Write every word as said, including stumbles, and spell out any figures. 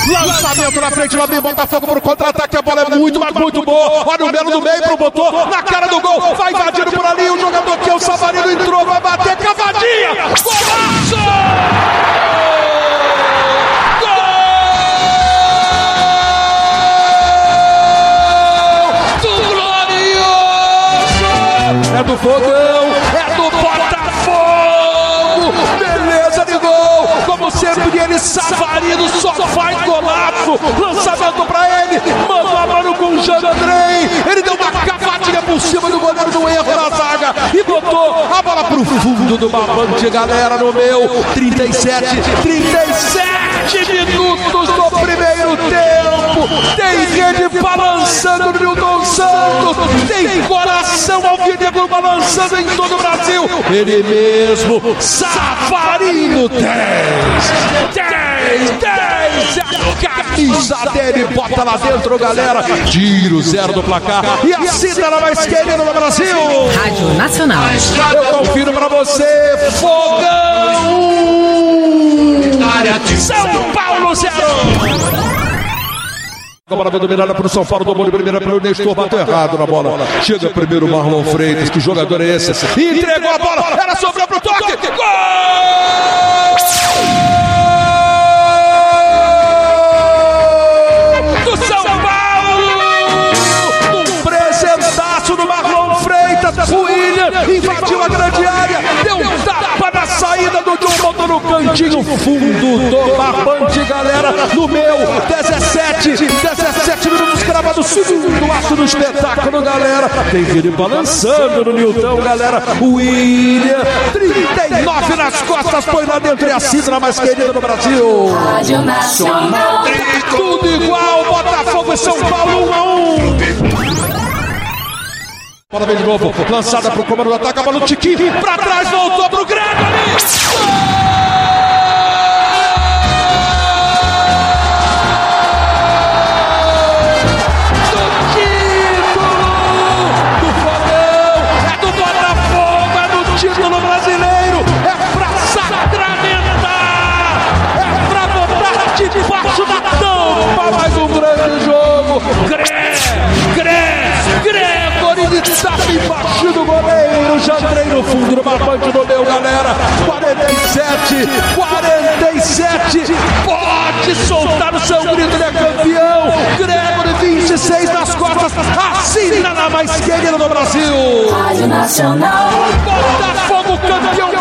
Lançamento na frente, lá vem Botafogo pro contra-ataque. A bola é muito, mas muito boa. Olha o Melo no meio pro botou na cara do gol. Vai invadindo por ali. O jogador que é o Savarino entrou, vai bater. Cavadinha! Golaço! É do Fogão, é do Botafogo, beleza de gol, como sempre ele, Savarino, só faz golaço, lançamento pra ele, mandou a mano com o Jean Andrei, ele deu uma cavadinha por cima do goleiro do erro na zaga e botou a bola pro fundo do barbante, galera, no meu, trinta e sete, trinta e sete minutos do primeiro tempo, tem rede balançando no Nilton Santos, tem coração alvinegro balançando em todo o Brasil, ele mesmo, Savarino, dez, dez, dez, a camisa dele, bota lá dentro, galera, tiro zero do placar, e assim tá na mais querida no Brasil, Rádio Nacional, eu confiro pra você, Fogão, São Paulo zero. A bola vai dominada para o São Paulo, tomou de primeira para o Nestor, bateu errado na bola. Chega primeiro o Marlon Freitas, que jogador é esse? Entregou a bola, ela sobrou para o toque, gol! Do São Paulo! Um presentaço do Marlon Freitas, o William invadiu a grande área, deu um tapa na saída do John, botou no cantinho fundo do barbante, galera, no meu, dezessete, dezessete minutos cravado, segundo ato do espetáculo, galera, tem ele balançando no Nilton, galera, o William, trinta e nove nas costas, põe lá dentro e a cidra mais querida do Brasil. Rádio Nacional. Tudo igual, Botafogo e São Paulo, um a um. Bola vem de novo, lançada pro comando do ataque, a bola no Tiquinho, pra trás, voltou pro Grêmio ali. Título brasileiro, é pra sacramentar, é pra botar debaixo da tampa, mais um grande jogo, Gré, Gré, Gregori de tapa embaixo do goleiro, já entrei no fundo do barbante do meu, galera, quarenta e sete, quarenta e sete, pode soltar o seu grito, ele é campeão, Gregori vinte e seis nas costas, assina na mais querida do Brasil. Rádio Nacional. Botafogo campeão